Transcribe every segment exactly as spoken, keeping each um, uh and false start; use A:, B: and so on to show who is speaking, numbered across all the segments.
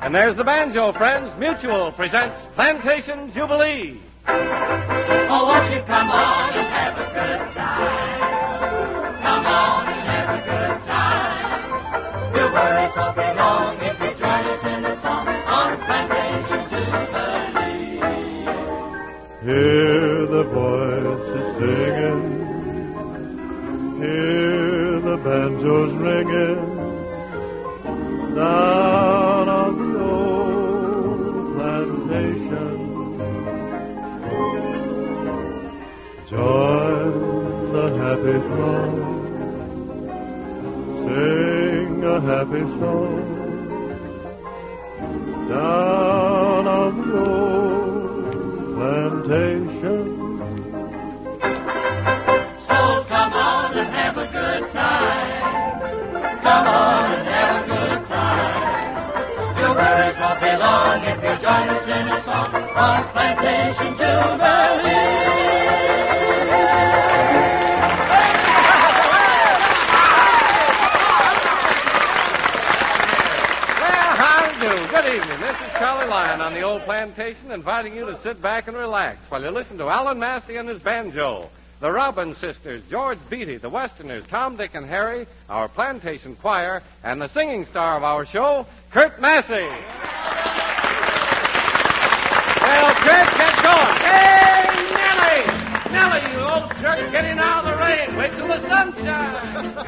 A: And there's the banjo, friends. Mutual presents Plantation Jubilee.
B: Oh, won't you come on and have a good time? Come on and have a good time. We'll worry so be long if you join us in a song on Plantation Jubilee.
C: Hear the voices singing, hear the banjos ringing, down on the old plantation. Join the happy throng, sing a happy song, down on the old plantation.
B: So come on and have a good time. Come on and have a good time. Your worries won't be long if you join us in a song on Plantation Jubilee.
A: Good evening. This is Charlie Lyon on the old plantation, inviting you to sit back and relax while you listen to Alan Massey and his banjo, the Robin Sisters, George Beatty, the Westerners, Tom, Dick, and Harry, our plantation choir, and the singing star of our show, Kurt Massey. Well, Kurt, get going. Hey, Nellie! Nellie, you old jerk, get in out of the rain. Wait till the sun shines.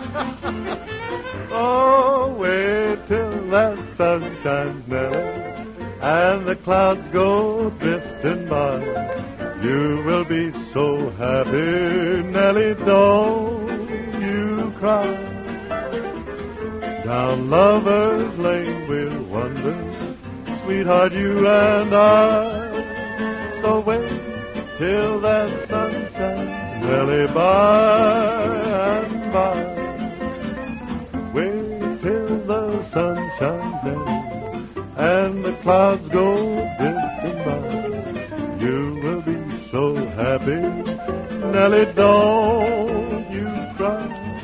C: Oh, wait till that sun shines, Nellie, and the clouds go drifting by. You will be so happy, Nellie, don't you cry. Down Lover's Lane we'll wander, sweetheart, you and I. So wait till that sun shines, Nellie, by and by. Wait till the sun shines down and the clouds go drifting by. You will be so happy, Nellie, don't you cry.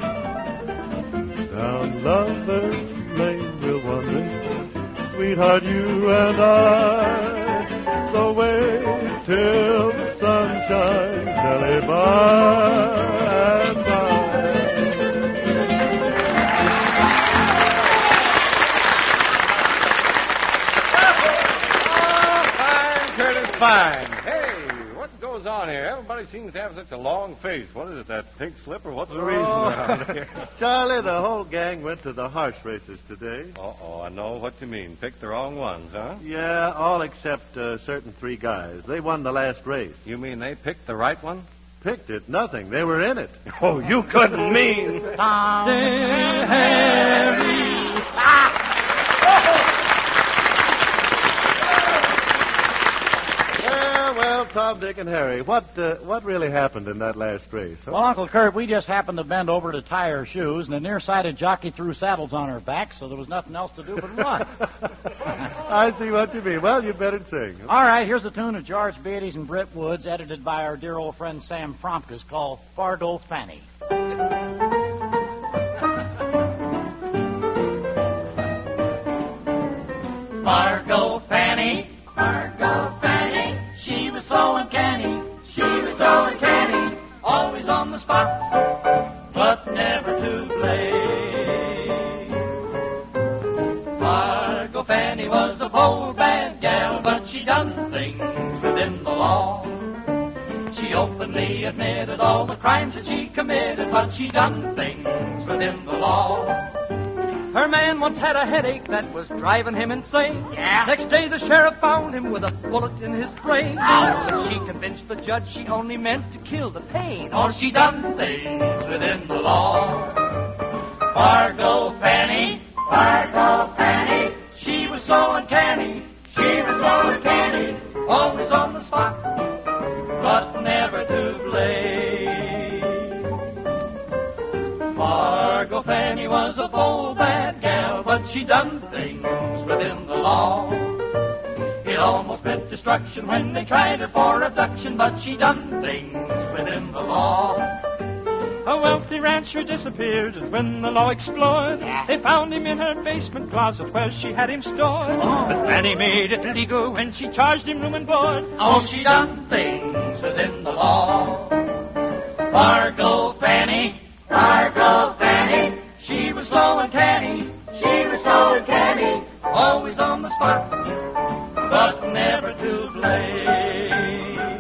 C: Down Lover's Lane we'll wander, sweetheart, you and I. So wait till the sun shines, Nellie, by and by.
A: Fine. Hey, what goes on here? Everybody seems to have such a long face. What is it, that pig slip, or what's the reason
C: Oh.
A: around here?
C: Charlie, the whole gang went to the horse races today.
A: Uh-oh, I know what you mean. Picked the wrong ones, huh?
C: Yeah, all except uh, certain three guys. They won the last race.
A: You mean they picked the right one?
C: Picked it? Nothing. They were in it.
A: Oh, you couldn't mean.
B: Tom, Dick, Harry. Ah!
C: Well, Tom, Dick, and Harry, what uh, what really happened in that last race? Huh?
D: Well, Uncle Kurt, we just happened to bend over to tie our shoes, and a nearsighted jockey threw saddles on our backs, so there was nothing else to do but run.
C: I see what you mean. Well, you better sing.
D: All right, here's a tune of George Beatty's and Britt Wood's, edited by our dear old friend Sam Fromkes, called Fargo Fanny.
B: Fargo Fanny, Fargo Fanny, she was so uncanny, she was so uncanny, always on the spot, but never to blame. Fargo Fanny was a bold, bad gal, but she done things within the law. She openly admitted all the crimes that she committed, but she done things within the law. Her man once had a headache that was driving him insane. Yeah. Next day the sheriff found him with a bullet in his brain. Oh. But she convinced the judge she only meant to kill the pain. Or she done things within the law. Fargo Fanny, Fargo Fanny, she was so uncanny, she was so uncanny, always on the spot, but never to blame. Fargo Fanny was a bold, bad gal, but she done things within the law. It almost meant destruction when they tried her for abduction, but she done things within the law.
E: A wealthy rancher disappeared, and when the law explored, they found him in her basement closet where she had him stored. But Fanny made it legal when she charged him room and board.
B: Oh, she done things within the law. Fargo Fanny, Fargo Fanny, she was so uncanny, she was so uncanny, always on the spot, but never to blame.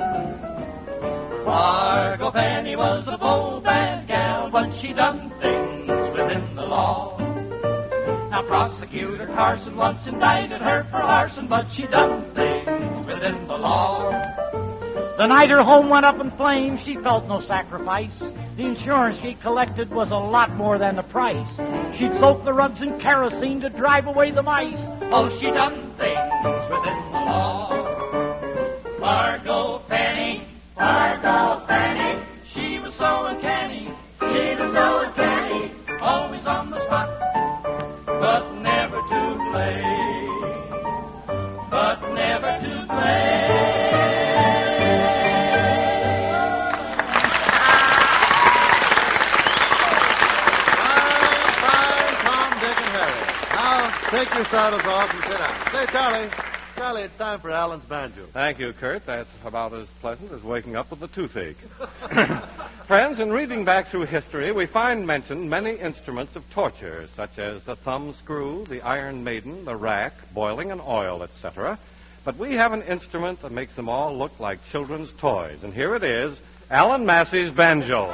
B: Fargo Fanny was a bold, bad gal, but she done things within the law. Now Prosecutor Carson once indicted her for arson, but she done things within the law.
D: The night her home went up in flames, she felt no sacrifice. The insurance she collected was a lot more than the price. She'd soak the rugs in kerosene to drive away the mice.
B: Oh, she done things within the law. Fargo Fanny, Fargo Fanny, she was so uncanny, she was so uncanny, always on the spot, but never to blame, but never to blame.
C: Take your saddles off and sit down. Say, Charlie, Charlie, it's time for Alan's banjo.
A: Thank you, Kurt. That's about as pleasant as waking up with a toothache. Friends, in reading back through history, we find mentioned many instruments of torture, such as the thumb screw, the iron maiden, the rack, boiling and oil, et cetera. But we have an instrument that makes them all look like children's toys. And here it is, Alan Massey's banjo.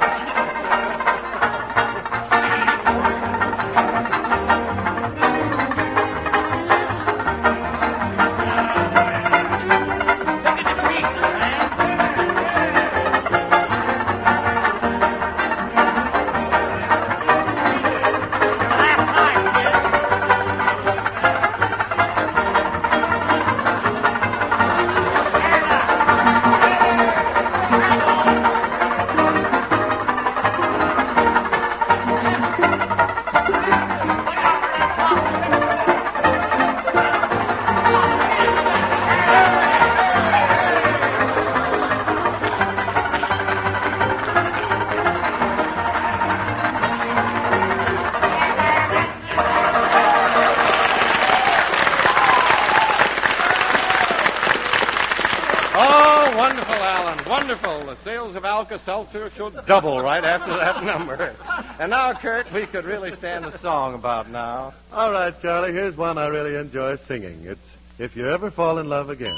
A: Wonderful. The sales of Alka-Seltzer should double right after that number. And now, Kurt, we could really stand a song about now.
C: All right, Charlie, here's one I really enjoy singing. It's If You Ever Fall in Love Again.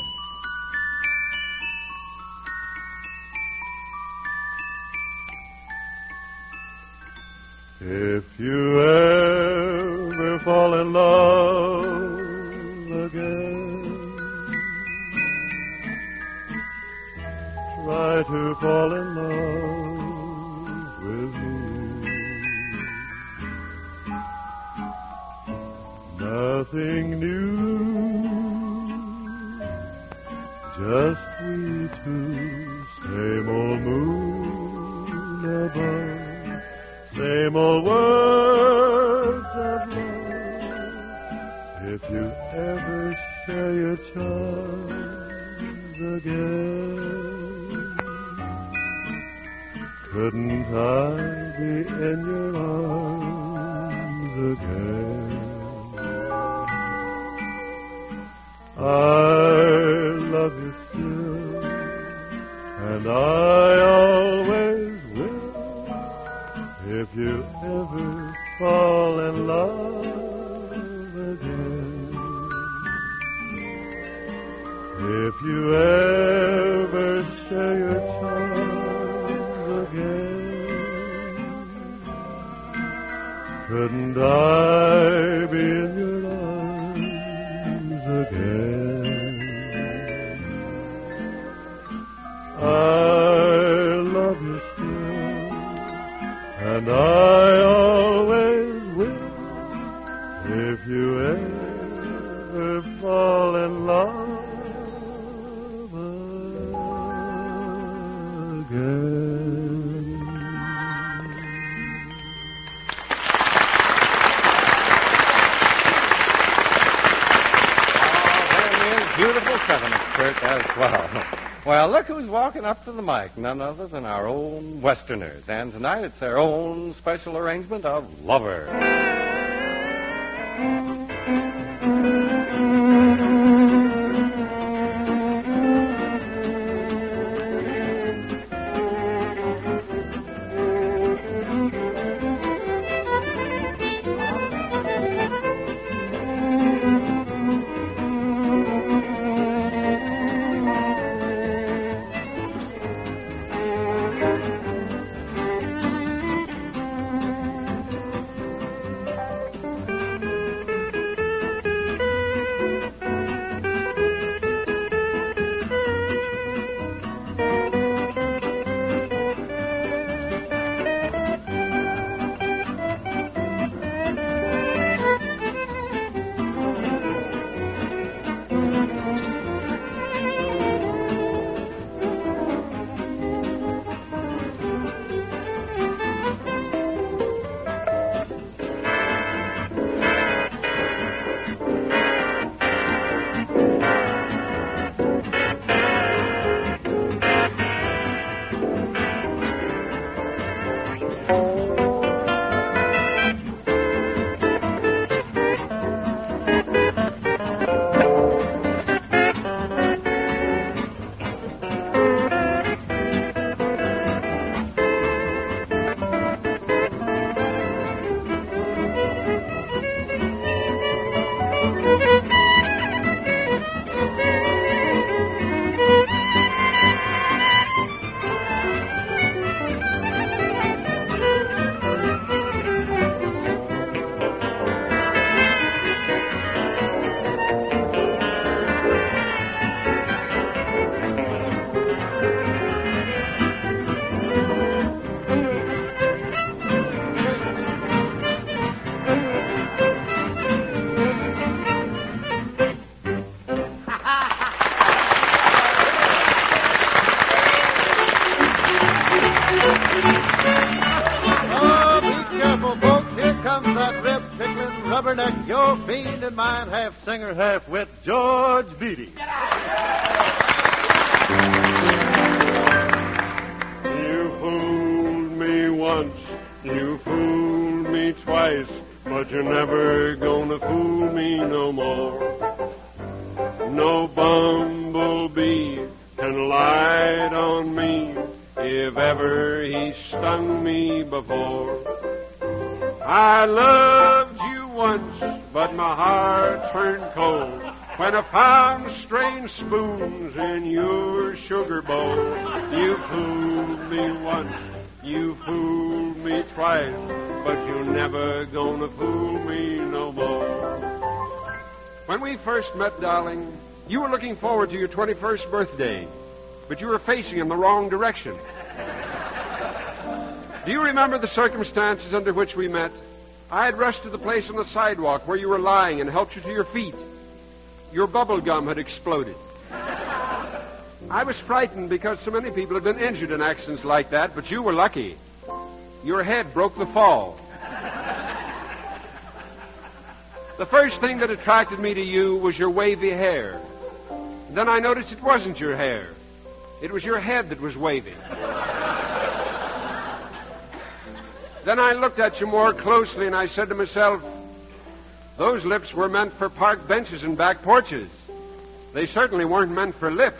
C: If you ever fall in love again, try to fall in love with me. Nothing new, just we two, same old moon above, same old words of love. If you ever share your charms again, couldn't I be in your arms again? I love you still, and I always will. If you ever fall in love again, if you ever share your charms again, couldn't I be in your arms again? I love you still, and I always will. If you ever fall in love again.
A: Beautiful seven at Kurt as well. Well, look who's walking up to the mic. None other than our own Westerners. And tonight it's their own special arrangement of Lover.
C: Rubberneck, your fiend and mine, half singer, half wit, George Beatty. You fooled me once, you fooled me twice, but you're never gonna fool me no more. No bumblebee can light on me if ever he stung me before. I loved you once, but my heart turned cold when I found strange spoons in your sugar bowl. You fooled me once, you fooled me twice, but you're never gonna fool me no more.
F: When we first met, darling, you were looking forward to your twenty-first birthday, but you were facing in the wrong direction. Do you remember the circumstances under which we met? I had rushed to the place on the sidewalk where you were lying and helped you to your feet. Your bubble gum had exploded. I was frightened because so many people had been injured in accidents like that, but you were lucky. Your head broke the fall. The first thing that attracted me to you was your wavy hair. Then I noticed it wasn't your hair. It was your head that was wavy. Then I looked at you more closely and I said to myself, those lips were meant for park benches and back porches. They certainly weren't meant for lips.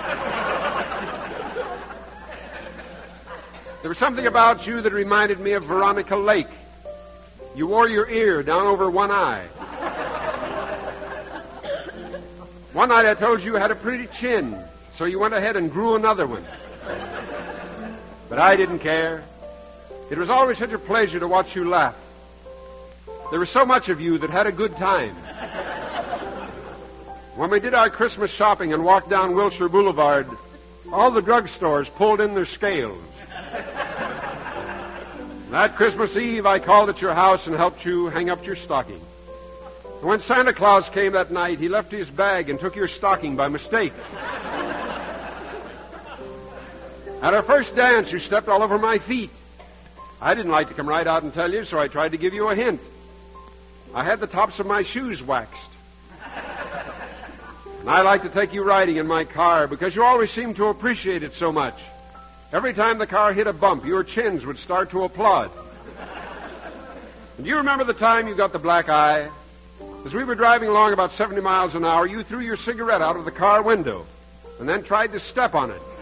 F: There was something about you that reminded me of Veronica Lake. You wore your ear down over one eye. One night I told you you had a pretty chin, so you went ahead and grew another one. But I didn't care. It was always such a pleasure to watch you laugh. There was so much of you that had a good time. When we did our Christmas shopping and walked down Wilshire Boulevard, all the drugstores pulled in their scales. That Christmas Eve, I called at your house and helped you hang up your stocking. And when Santa Claus came that night, he left his bag and took your stocking by mistake. At our first dance, you stepped all over my feet. I didn't like to come right out and tell you, so I tried to give you a hint. I had the tops of my shoes waxed. And I like to take you riding in my car because you always seem to appreciate it so much. Every time the car hit a bump, your chins would start to applaud. And do you remember the time you got the black eye? As we were driving along about seventy miles an hour, you threw your cigarette out of the car window and then tried to step on it.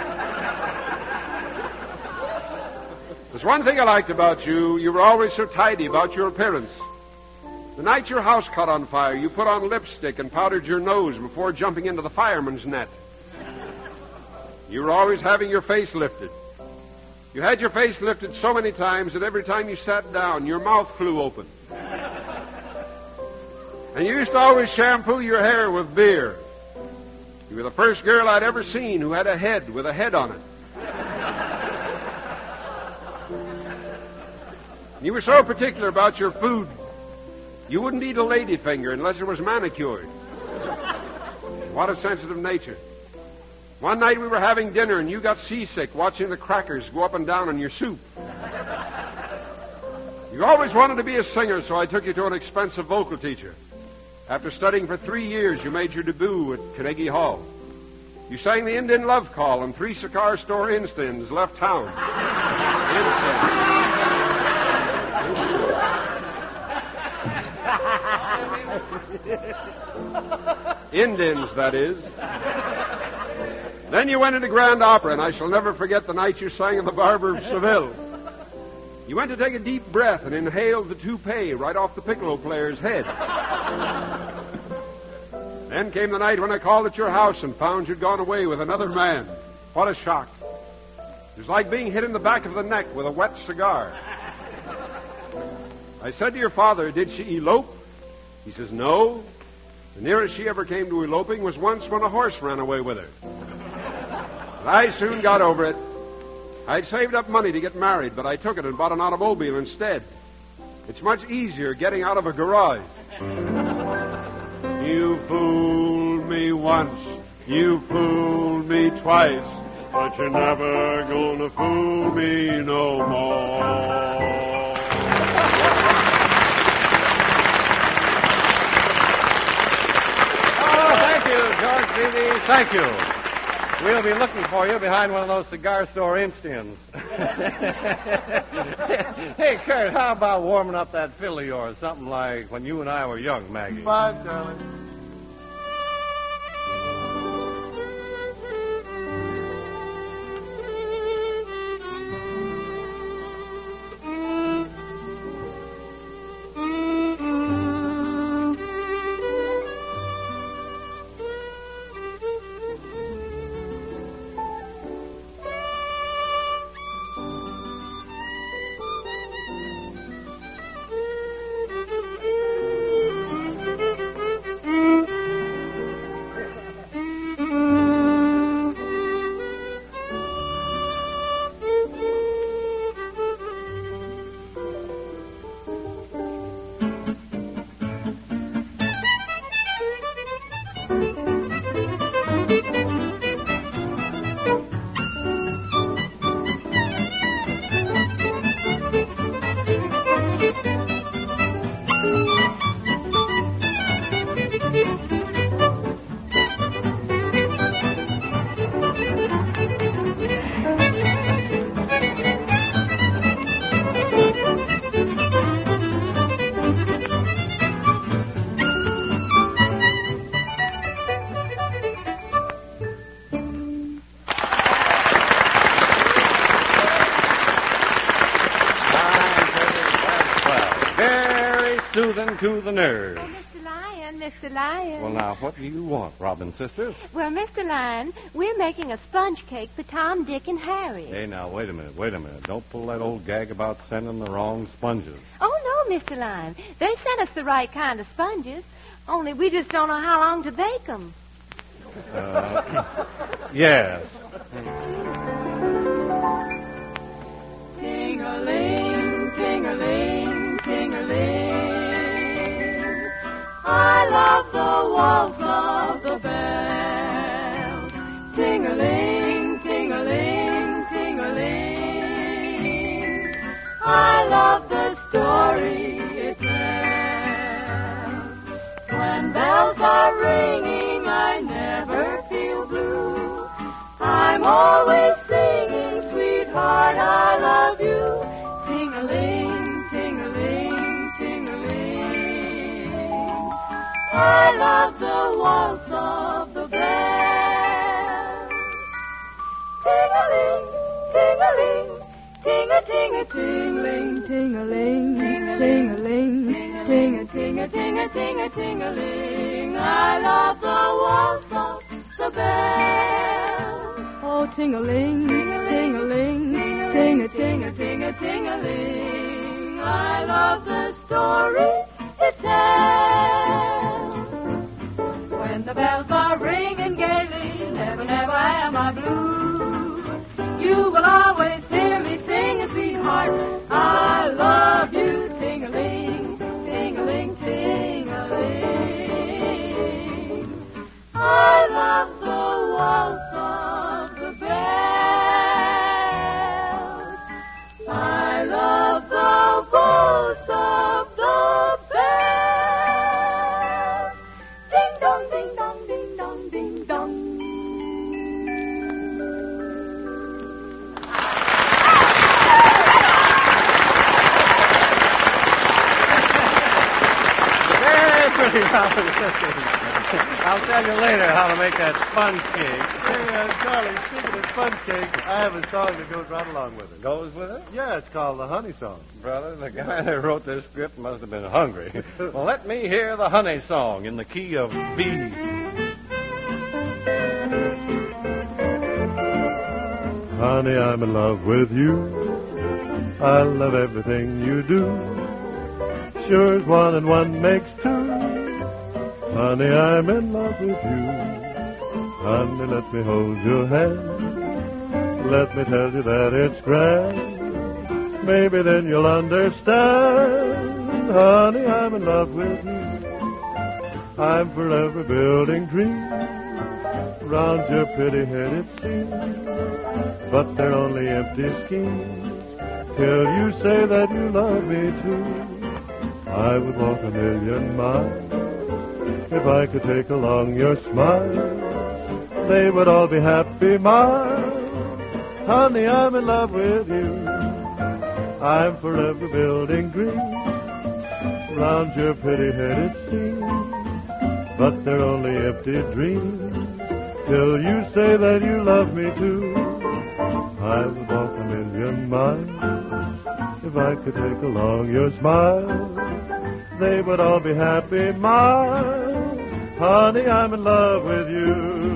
F: There's one thing I liked about you. You were always so tidy about your appearance. The night your house caught on fire, you put on lipstick and powdered your nose before jumping into the fireman's net. You were always having your face lifted. You had your face lifted so many times that every time you sat down, your mouth flew open. And you used to always shampoo your hair with beer. You were the first girl I'd ever seen who had a head with a head on it. You were so particular about your food, you wouldn't eat a ladyfinger unless it was manicured. What a sensitive nature. One night we were having dinner and you got seasick watching the crackers go up and down in your soup. You always wanted to be a singer, so I took you to an expensive vocal teacher. After studying for three years, you made your debut at Carnegie Hall. You sang the Indian Love Call, and three cigar store Instins left town. Indians, that is. Then you went into Grand Opera, and I shall never forget the night you sang in The Barber of Seville. You went to take a deep breath and inhaled the toupee right off the piccolo player's head. Then came the night when I called at your house and found you'd gone away with another man. What a shock. It was like being hit in the back of the neck with a wet cigar. I said to your father, did she elope? He says, no. The nearest she ever came to eloping was once when a horse ran away with her. But I soon got over it. I'd saved up money to get married, but I took it and bought an automobile instead. It's much easier getting out of a garage. You fooled me once, you fooled me twice, but you're never gonna fool me no more.
A: Oh, thank you, George Beatty. Thank you. We'll be looking for you behind one of those cigar store Instins. Hey, Kurt, how about warming up that fiddle of yours? Something like When You and I Were Young, Maggie.
C: Bye, darling.
A: Soothing to the nerves.
G: Oh, Mister Lion, Mister Lion.
A: Well, now, what do you want, Robin sisters?
G: Well, Mister Lion, we're making a sponge cake for Tom, Dick, and Harry.
A: Hey, now, wait a minute, wait a minute. Don't pull that old gag about sending the wrong sponges.
G: Oh, no, Mister Lion. They sent us the right kind of sponges, only we just don't know how long to bake them.
A: Uh, yes.
B: Ting-a-ling, ting-a-ling, ting-a-ling. I love the waltz of the bells. Ting-a-ling, ting-a-ling, ting-a-ling. I love the story it tells. When bells are ringing, I
G: I love the waltz of the bells. Ting-a-ling, ting-a-ling, ting-a-ting-a-ting-ling, ting-a-ling, ting-a-ling, ting-a-ting-a-ting-a-ting-a-ting-a-ling. I love the waltz of the bells. Oh, ting-a-ling, ting-a-ling, ting-a-ting-a-ting-a-ting-a-ling. I love the story it tells. When the bells are ringing gaily, never, never am I blue. You will always hear me singing, sweetheart, I love you, ting-a-ling, ting-a-ling, ting-a-ling. I love the waltz of the bells. I love the waltz of the bells. Ding dong, ding dong, ding dong, ding dong.
A: Very pretty, Robin Sisters. I'll tell you later how to make that sponge cake.
C: Hey, uh, Charlie, speaking of sponge cake, I have a song that goes right along with it.
A: Goes with it?
C: Yeah, it's called the Honey Song.
A: Brother, the guy that wrote this script must have been hungry. Well, let me hear the honey song in the key of B.
C: Honey, I'm in love with you. I love everything you do. Sure as one and one makes two. Honey, I'm in love with you. Honey, let me hold your hand. Let me tell you that it's grand. Maybe then you'll understand. Honey, I'm in love with you. I'm forever building dreams round your pretty head, it seems. But they're only empty schemes till you say that you love me too. I would walk a million miles if I could take along your smile. They would all be happy miles. Honey, I'm in love with you. I'm forever building dreams round your pretty head, it seems. But they're only empty dreams till you say that you love me too. I would walk a million miles if I could take along your smile. They would all be happy miles. Honey, I'm in love with you.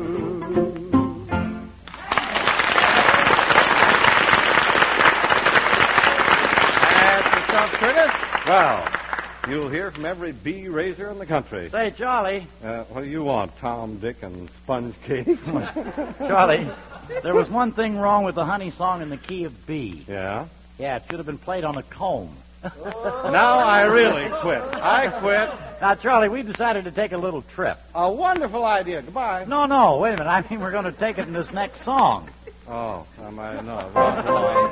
A: Curtis? Well, you'll hear from every bee raiser in the country.
D: Say, Charlie.
A: Uh, what do you want, Tom, Dick, and Sponge Cake?
D: Charlie, there was one thing wrong with the honey song in the key of B.
A: Yeah?
D: Yeah, it should have been played on a comb.
A: Now I really quit. I quit.
D: Now, Charlie, we decided to take a little trip.
A: A wonderful idea. Goodbye.
D: No, no, wait a minute. I mean, we're going to take it in this next song.
A: Oh, I might know. Wrong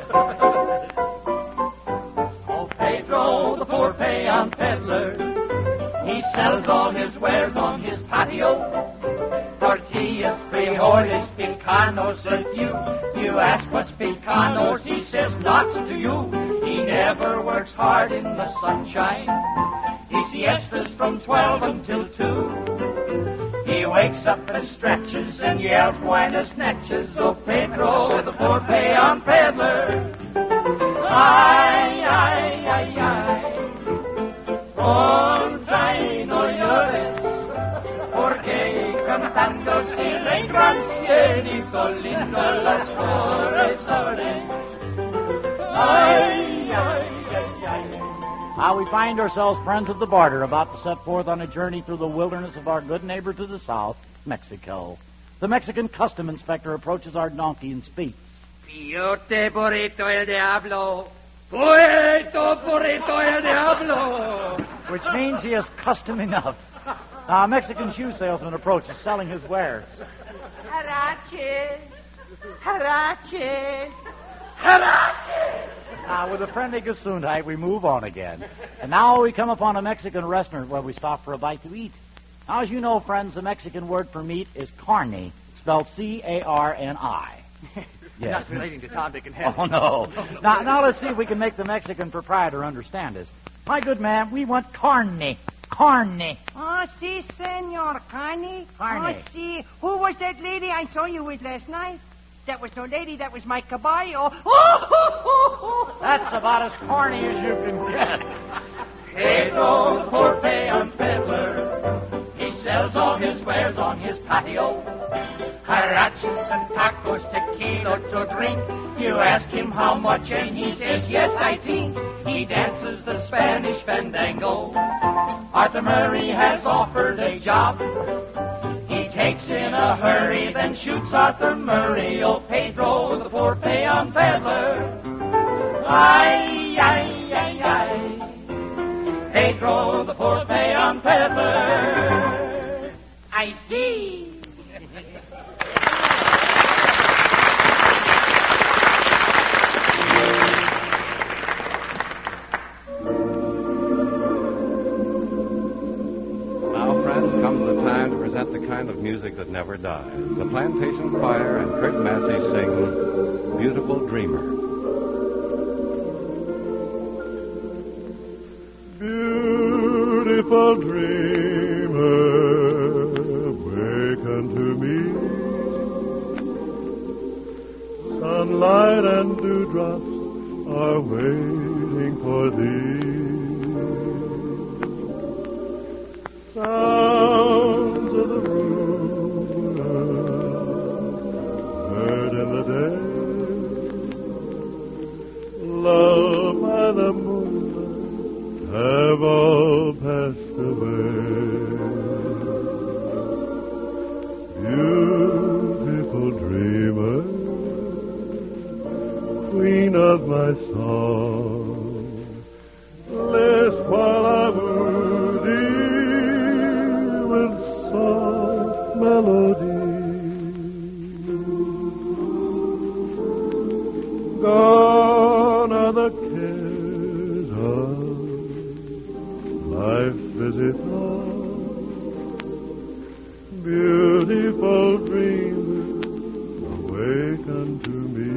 B: Pedro, the poor peon peddler, he sells all his wares on his patio. Tortillas, frijoles, picanos, if you, you ask what's picanos, he says lots to you. He never works hard in the sunshine. He siestas from twelve until two. He wakes up and stretches and yells buenas noches. Oh, Pedro, the poor peon peddler. Ay, ay, ay, ay. Contrae no llores, porque cantando si le cielito lindo las flores abren. Ay, ay, ay, ay.
D: Now we find ourselves friends of the border, about to set forth on a journey through the wilderness of our good neighbor to the south, Mexico. The Mexican custom inspector approaches our donkey and speaks.
B: Piote porito el diablo. Puerto porito el diablo.
D: Which means he has custom enough. Now, a Mexican shoe salesman approaches, selling his wares.
G: Haraches. Haraches.
B: Harache!
D: Now, with a friendly gesundheit, we move on again. And now we come upon a Mexican restaurant where we stop for a bite to eat. Now, as you know, friends, the Mexican word for meat is carne, spelled C A R N I.
B: Yes. Not relating to Tom, Dick, and Harry.
D: Oh, no. now, now let's see if we can make the Mexican proprietor understand us. My good man, we want carne. Carney.
H: Oh, si, Senor Carney.
D: Carney.
H: Oh, si. Who was that lady I saw you with last night? That was no lady. That was my caballo. Oh,
D: That's about as corny as you can get.
B: Pedro, the poor peon peddler, he sells all his wares on his patio. Harachis and tacos, tequila to drink. You ask him how much and he says, yes, I think. He dances the Spanish fandango. Arthur Murray has offered a job. He takes in a hurry, then shoots Arthur Murray. Oh, Pedro, the poor peon peddler. Ay, ay, ay, ay. Pedro, the poor peon peddler. I see.
A: Now, friends, comes the time to present the kind of music that never dies. The Plantation Choir and Kurt Massey sing Beautiful Dreamer.
C: Beautiful dreamer, wake unto me. Sunlight and dewdrops are waiting for thee. Sounds of the river heard in the day, lulled by the moonlight, have all passed away. Beautiful dreamer, queen of my song, list while I woo thee with soft melody. Gone are the cares of life busy thought. Beautiful dreamer, awake unto me.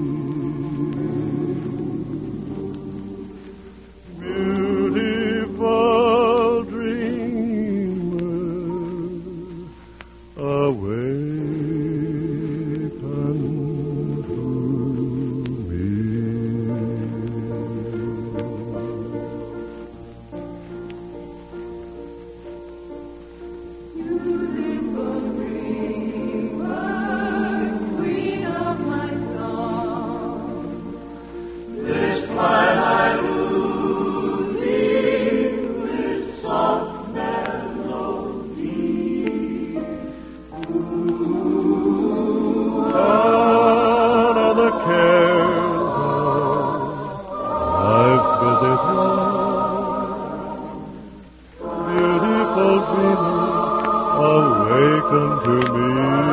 C: Beautiful dreamer, awake unto me.
G: Queen of my song.
B: This while I woo thee with soft melody.
C: Gone are the cares of life's busy thought. Beautiful dreamer, awaken to me.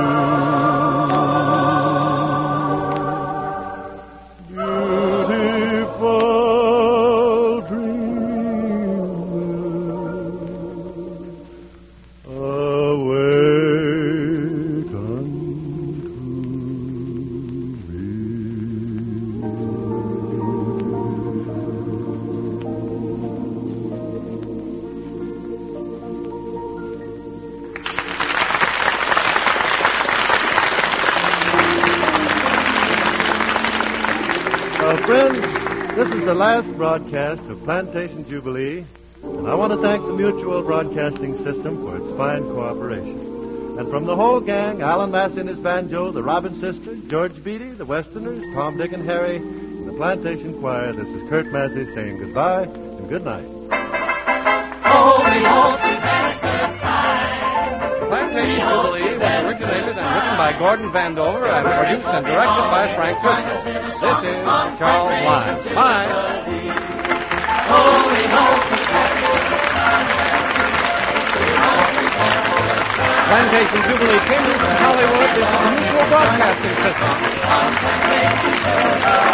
C: Beautiful dreamer, awake Uh, friends, this is the last broadcast of Plantation Jubilee, and I want to thank the Mutual Broadcasting System for its fine cooperation. And from the whole gang, Alan Massey and his banjo, the Robin Sisters, George Beatty, the Westerners, Tom, Dick, and Harry, and the Plantation Choir, this is Kurt Massey saying goodbye and good night.
B: Oh, we hope you've had a good time.
A: Plantation Jubilee was originated and written by Gordon Vandover and produced and directed by Frank Driscoll. This is Charles Lyons. Bye.
B: Oh, we hope you've had a good time.
A: Plantation Jubilee Kingdom from Hollywood. This is the Mutual Broadcasting System.